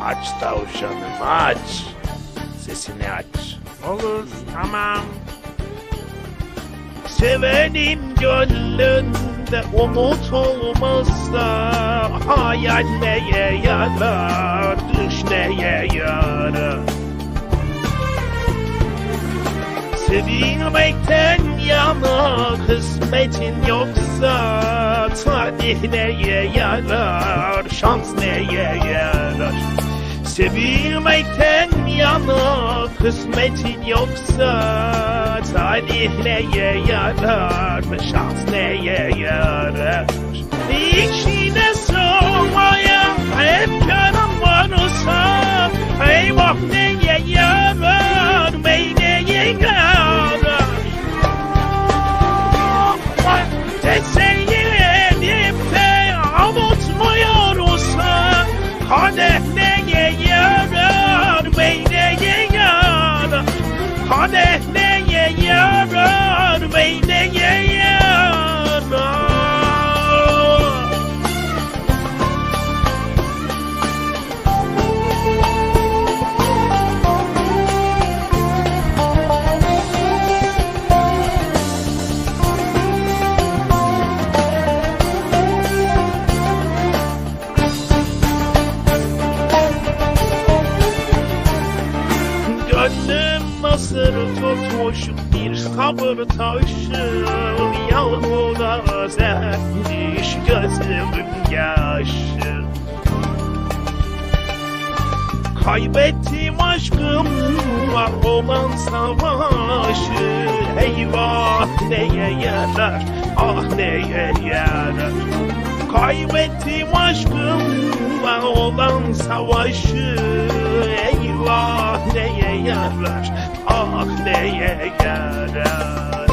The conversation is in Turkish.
Aç tavşanım aç. Sesini aç. Olur, tamam. Sevenin gönlünde umut olmazsa hayal neye yarar, düş neye yarar? Sevilmekten yana kısmetin yoksa talih neye yarar, şans neye yarar? Sevilmekten yana kısmetin yoksa talih neye yarar, şans neye yarar? İçine sığmaya hep canım varsa eyvah neye yarar, neye yarar? Teselli edip de avutmuyorsa kadeh neye yarar, neye yarar? Kadeh neye yarar, neye yarar? Gönlüm nasır tutmuş bir sabır taşı, yağmura sermiş gözümün yaşı. Kaybettim aşkımla olan savaşı, eyvah neye yarar, ah neye yarar? Kaybettim aşkımla olan savaşı, eyvah neye yarar, ah neye yarar?